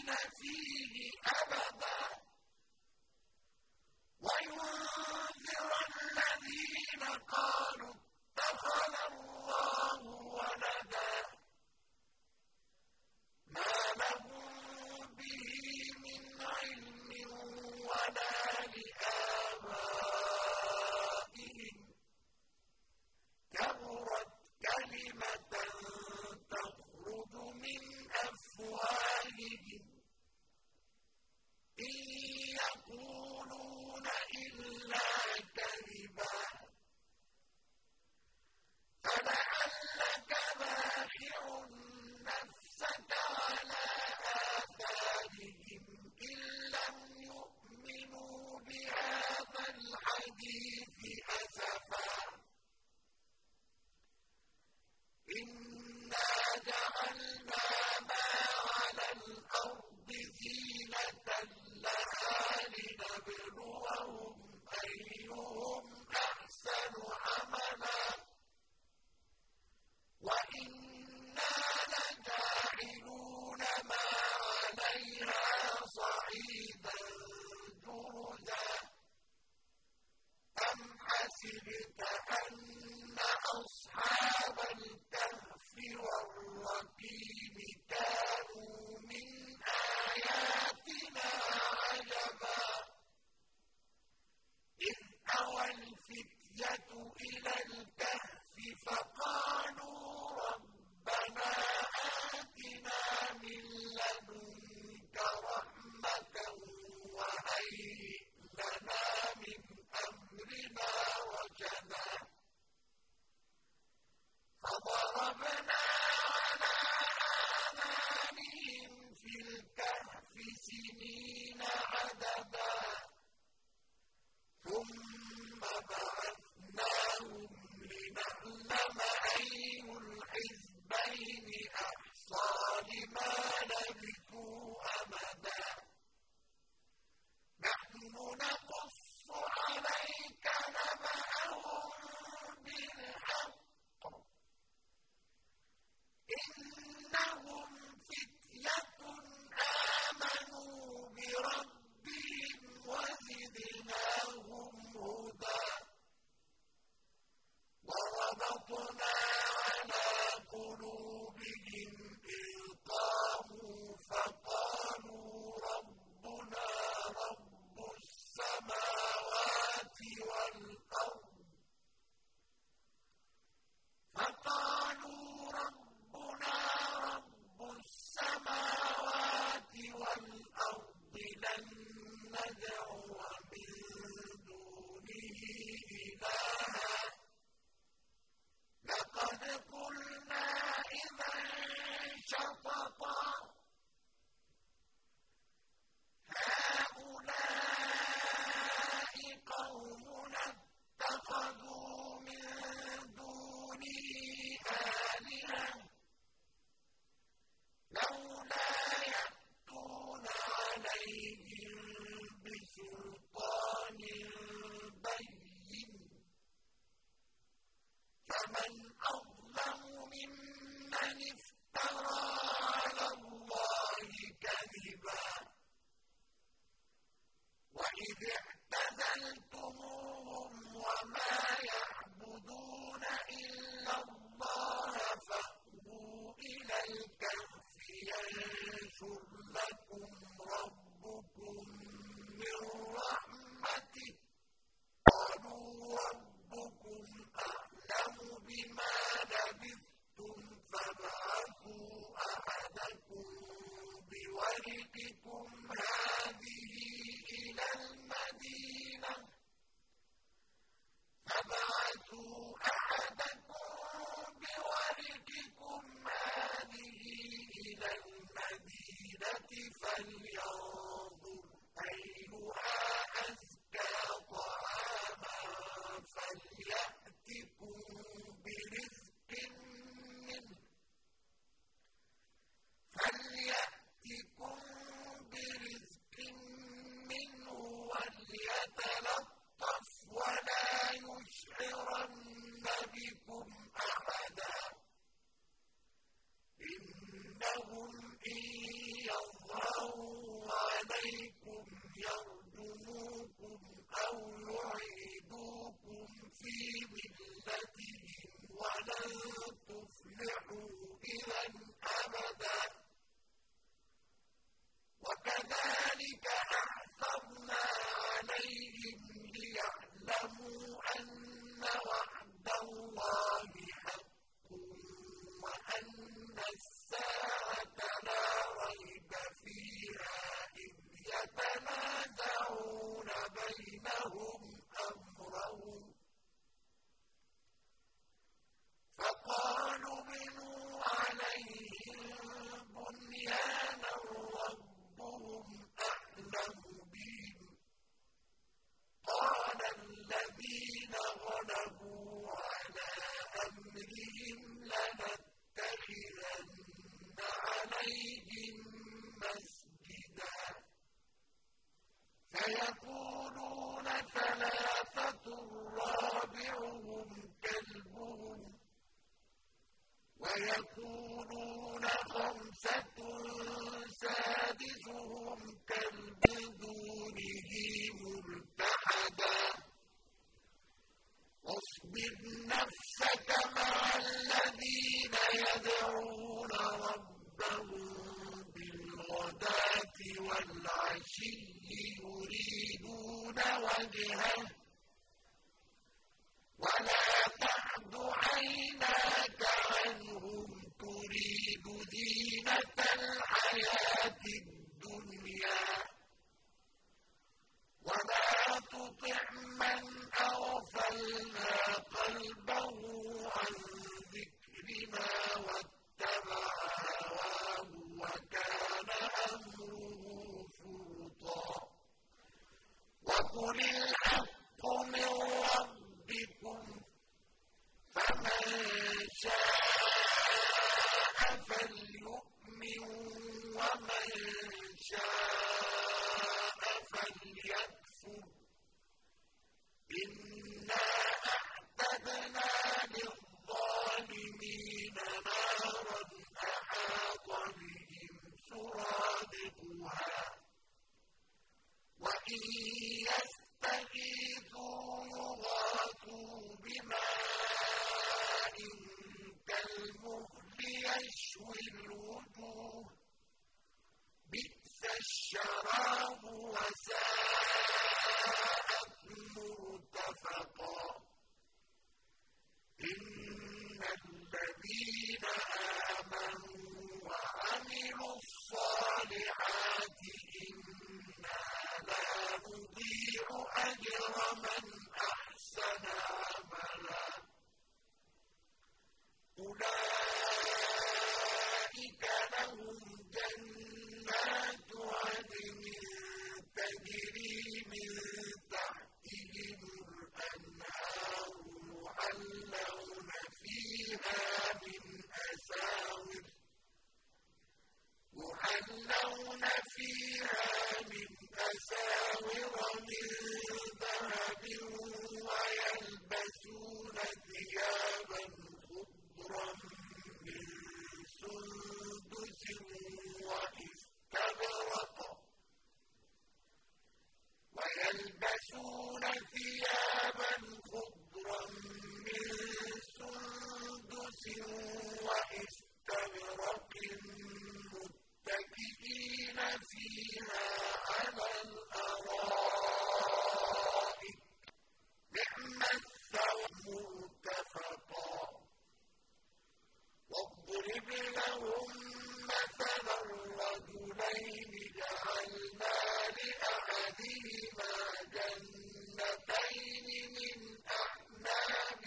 خالدين فيه أبدا وينذر الذين قالوا اتخذ الله ولدا ما لهم به من علم ولا لآبائهم كبرت كلمة تخرج من أفواههم إن يقولون إلا كذبا فلعلك باخع نفسك على آثارهم إن لم يؤمنوا بهذا الحديث أسفا إنا جعلنا ما على الأرض زينة لها لنبلوهم أيهم أحسن عملا وإنا لجاعلون ما عليها صعيدا جرزا أم حسبت أن أصحاب الكهف والرقيم كانوا من آياتنا عجبا إذ أوى الفتية إلى الكهف فقالوا ربنا آتنا من لدنك رحمة وهيئ لنا من أمرنا رشدا فضربنا على آذانهم في الكهف سنين عددا ثم بعثناهم لنعلم أي الحزبين أحصى لما لبثوا أمدا نحن نقص عليك نبأهم بالحق إنهم فتية آمنوا بربهم وزدناهم هدى وربطنا على قلوبهم إذ قاموا فقالوا ربنا رب السماوات والأرض لن ندعو من دونه إلها لقد قلنا إذا شططا هؤلاء قومنا اتخذوا من دونه آلهة لولا يأتون عليهم بسلطان بين فمن أظلم ممن افترى على الله كذبا وإذ اعتزلتموهم وما يعبدون إلا الله فأووا إلى الكهف ينشر لكم ربكم من رحمته قالوا ربكم أعلم بما لبثتم فابعثوا أحدكم بورقكم هذه إلى المدينة فلينظر أيها أزكى طعاما فليأتكم برزق منه وليتلطف ولا يشعرن بكم أحدا إنهم إن يظهروا ويقولون ثلاثة رابعهم كلبهم ويقولون خمسة سادسهم كلب دونه ملتحدا واصبر نفسك مع الذين يدعون ربهم بالغداة والعشي يريدون وجهه ولا تعد عيناك عنهم تريد زينة الحياة الدنيا ولا تطع من أغفلنا قلبه عن ذكرنا واتبع هواه وكان أمره فرطا وقل الحق من ربكم فمن شاء فليؤمن ومن شاء فليكفر إنا أعتدنا للظالمين نارا أحاط بهم سرادقها وإن يستغيثوا يغاثوا بماء كالمهل يشوي الوجوه بئس الشراب وساءت مرتفقا إن الذين آمنوا وعملوا الصالحات إنا لا نضيع أجر من أحسن عملا أولئك لهم جنات عدن تجري من تحتهم الأنهار يحلون فيها من أساور من ذهب ويلبسون ثيابا خضرا من سندس وإستبرق متكئين فيها على الأرائك نعم الثواب مرتفقا واضرب لهم مثلا الرجلين جعلنا لأحدهما جنتين من أعناب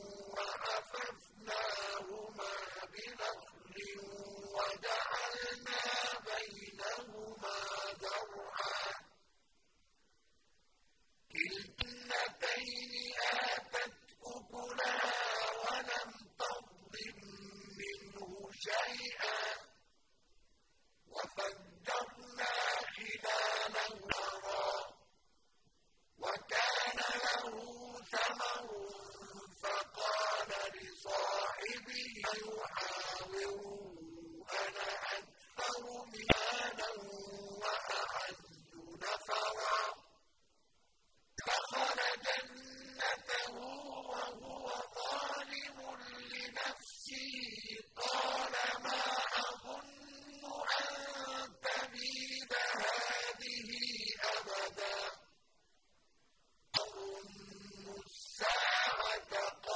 وحففناهما بنخل وجعلنا بينهما زرعا كلتا آتت أكلها ولم تظلم منه شيئا وفجرنا خلالهما وكان له ثمر فقال لصاحبه يحاوره أنا أكثر مالا وأعز نفرا دخل جنته وهو ظالم لنفسه قال ما أظن أن تبيد هذه أبدا أظن الساعة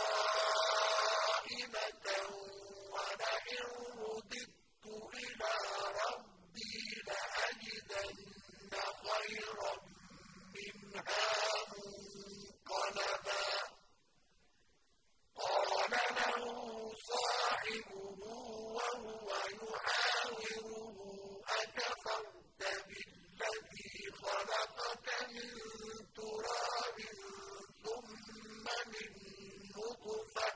قائمة ولئن رددت إلى ربي لأجدن خيرا منها منقلبا قال له صاحبه وهو يحاوره أكفرت بالذي خلقك من تراب ثم من نطفة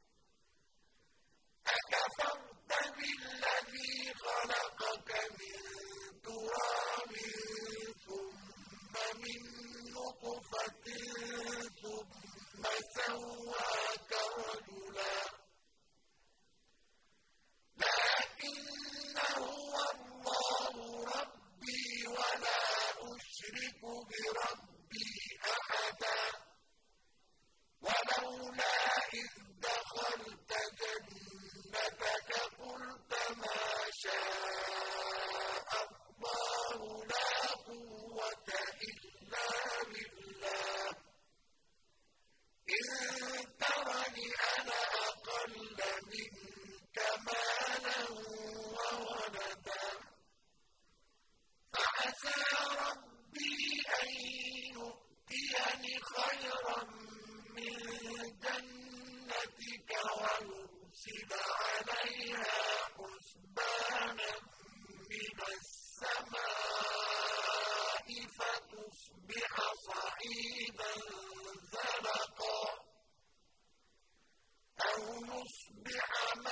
أكفرت بالذي خلقك من تراب ثم من فتصبح صعيدا زلقا أو يصبح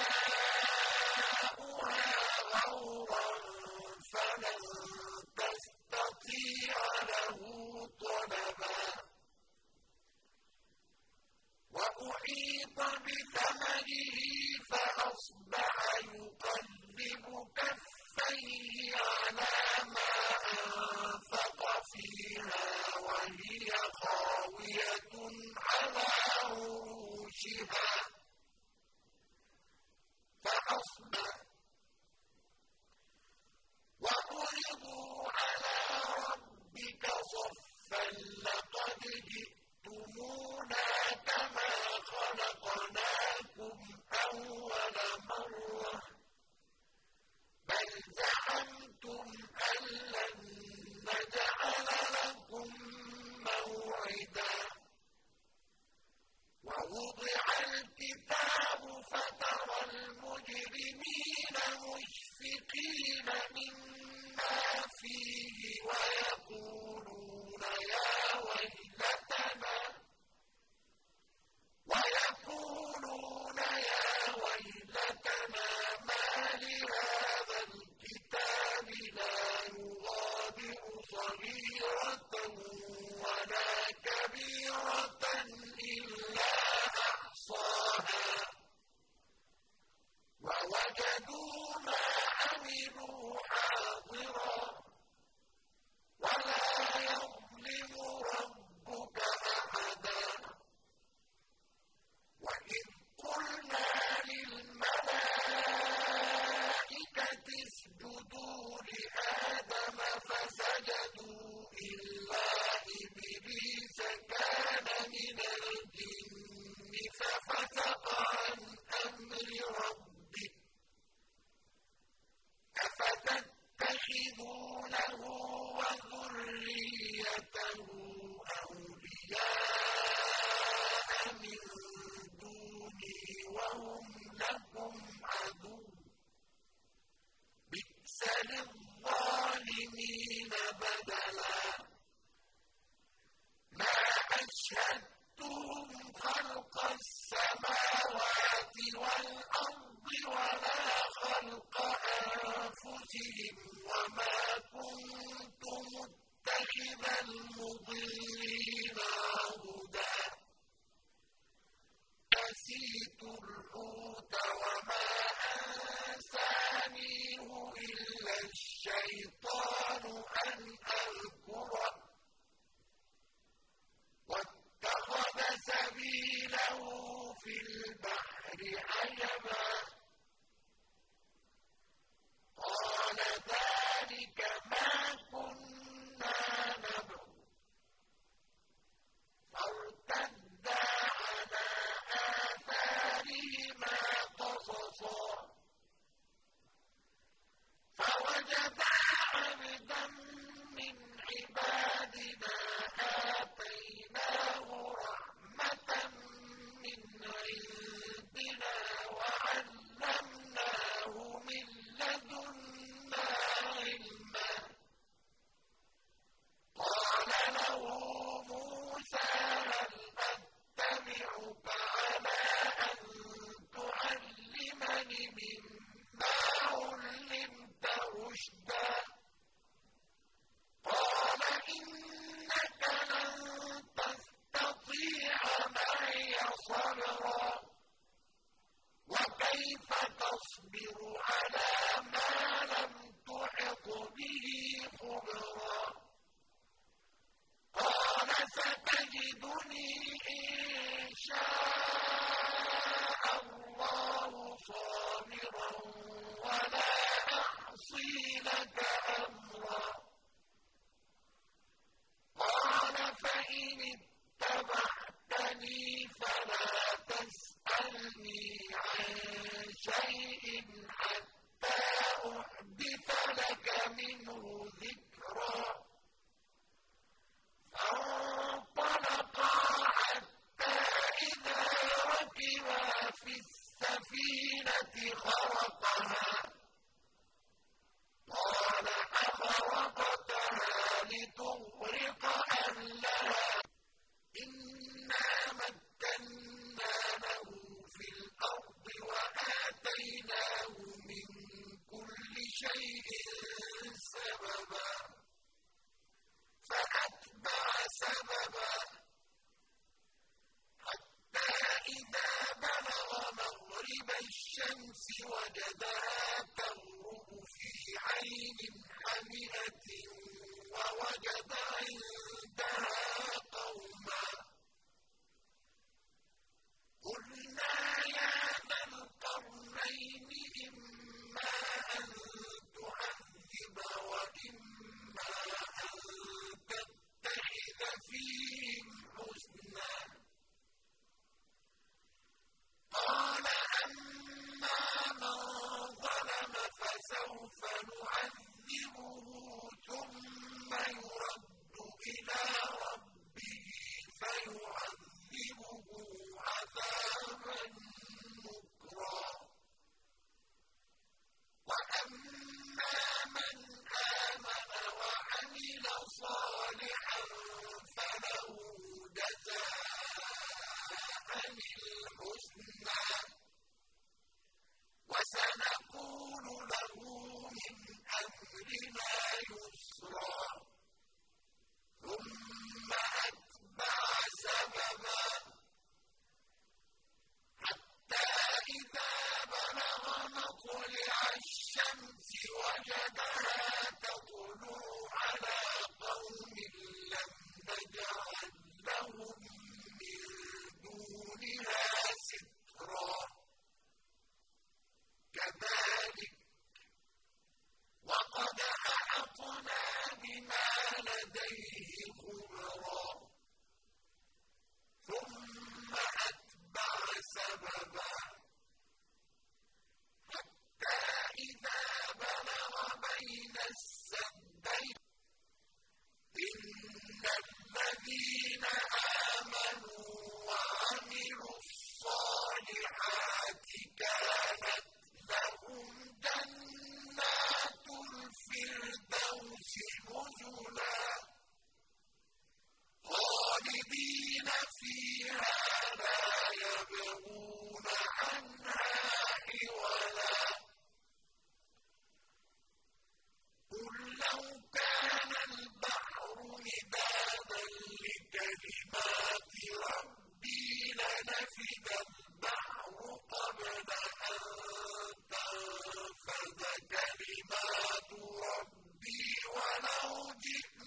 ماؤها غورا فلن تستطيع له طلبا وأحيط بثمره فأصبح يقلب كفيه على ما أنفق فيها وهي خاوية على عروشها وعرضوا على ربك صفا لقد جئتمونا كما خلقناكم أول مرة بل زعمتم أن لن نجعل لكم موعدا ووضع الكتاب فترى المجرمين مشفقين مما فيه ويقولون يا ويلتنا ما لهذا الكتاب لا يغادر صغيرة ولا كبيرة إلا أحصاها ووجدوا ما عملوا حاضرا ولا يظلم ربك أحدا وإذ قلنا للملائكة اسجدوا لآدم فسجدوا فوجدها تغرب في عين حمئة ووجد عندها قوما قلنا يا ذا القرنين إما أن تعذب وإما أن تتخذ فيهم حسنا قال أما من ظلم فسوف نعذبه ثم يرد إلى ربه فيعذبه عذابا نكرا وأما من آمن وعمل صالحا فله جزاء الحسنى وسنقول له من أمرنا يسرا ثم أتبع سببا حتى إذا بلغ مطلع الشمس وجدها تطلع على قوم لم نجعل لهم من دونها سترا كذلك وقد أحطنا بما لديه خبرا ثم أتبع سببا حتى إذا بلغ بين السدين إن الذين آمنوا وعملوا الصالحات كانت لهم جنات الفردوس نزلا خالدين فيها لا يبغون عنها حولا قل لو كان البحر مدادا لكلمات ربي لنفد البحر قبل أن تنفذ كلمات ربي ولو جئت